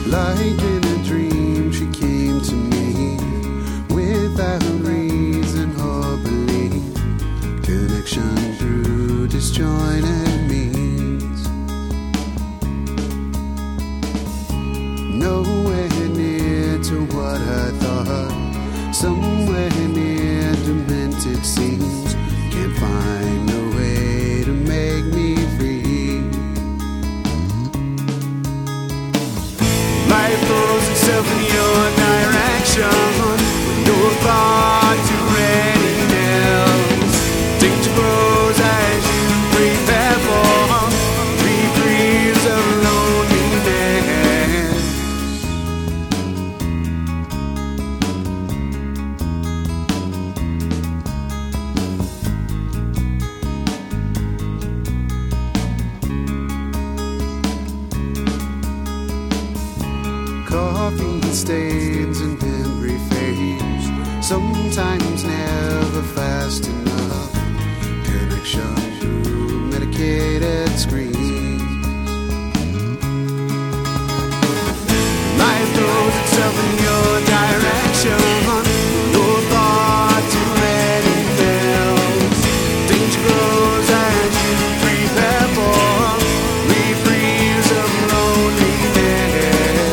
Like in a dream, she came to me without reason or belief. Connection through disjointed means. Nowhere near to what I thought, somewhere near demented seems. Can't find a way to make me free. Life throws itself in your direction with no thought to anything else. Danger grows as you prepare for reprieves of loneliness. Coffee stains and memory fades, sometimes never fast enough. Connection through medicated screens. Life throws itself in your direction, no thought to anything else. Danger grows as you prepare for reprieves of loneliness.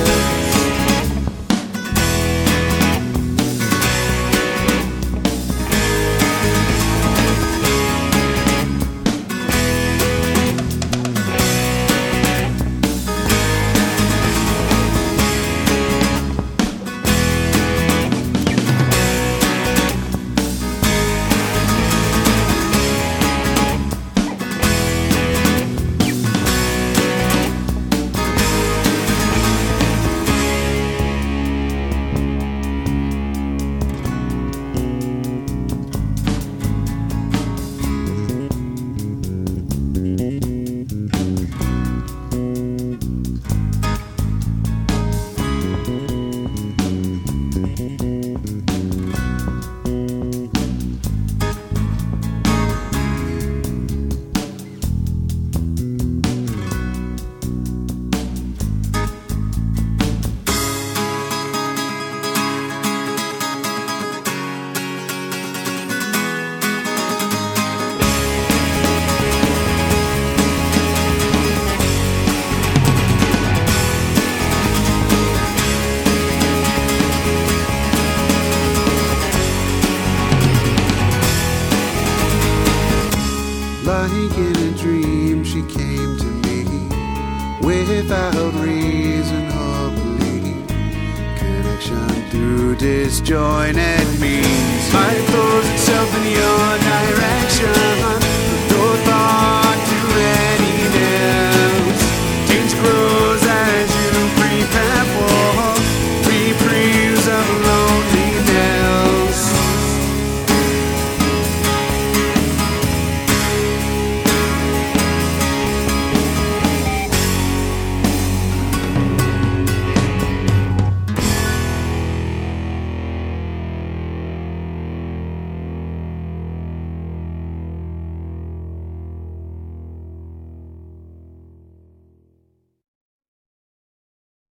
Like in a dream, she came to me without reason or belief. Connection through disjointed means. Life throws itself in your direction.